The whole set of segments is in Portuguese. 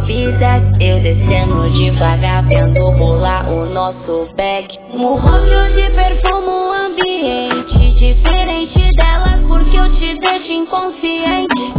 obséquio. Eu descendo devagar, vendo rolar o nosso bag. Murro que hoje perfumo o ambiente, diferente delas porque eu te deixo inconsciente.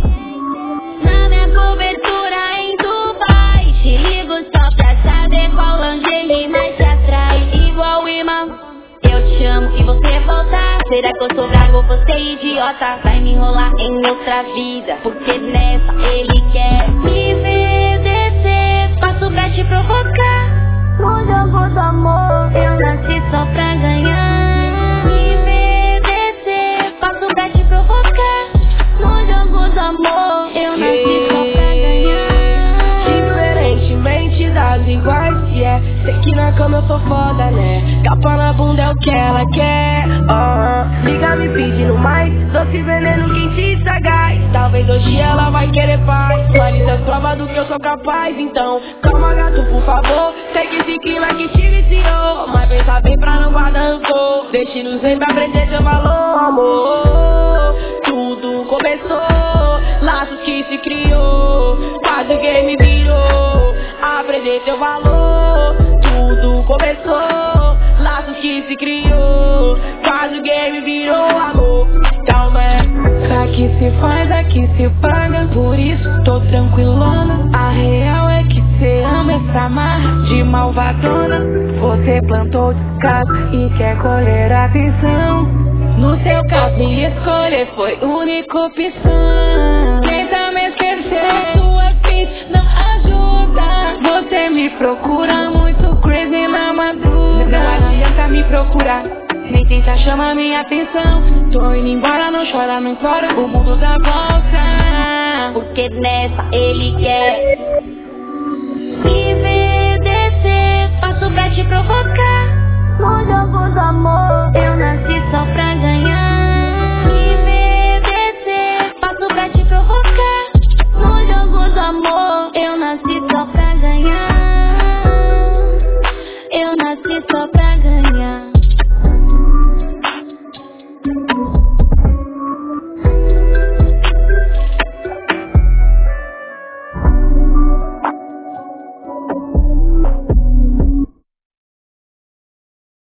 Na minha cobertura em Dubai, te ligo só pra saber qual lingerie mais te atrai. Igual imã, eu te amo e você voltar. Será que eu sou bravo ou você é idiota? Vai me enrolar em outra vida, porque nessa ele quer me ver descer. Faço pra te provocar. No jogo do amor, eu nasci só pra ganhar. Me ver descer, faço pra te provocar. No jogo do amor, eu nasci só pra ganhar. Diferentemente das iguais, sei que na cama eu sou foda, né? Capa na bunda é o que ela quer. Liga me pedindo mais, doce veneno quente e sagaz. Talvez hoje ela vai querer paz, mas isso é prova do que eu sou capaz. Então, calma gato, por favor. Sei que esse clima que te viciou, mas pensa bem pra não guardar rancor. Deixe-nos ver pra aprender seu valor, amor. Tudo começou, laços que se criou, quase o game virou. Aprender seu valor, tudo começou, laços que se criou, quase o game virou amor. Calma, Aqui se faz, aqui se paga, por isso tô tranquilona. A real é que cê ama essa marra de malvadona. Você plantou descaso e quer colher atenção. No seu caso, minha escolha foi única opção. Tenta me esquecer, sua fit não ajuda. Você me procura muito crazy na madruga. Não adianta me procurar, nem tenta chamar minha atenção. Tô indo embora, não chora, não implora, o mundo dá volta. Porque nessa ele quer me ver descer. Faço pra te provocar. No jogo do amor, eu nasci só pra ganhar.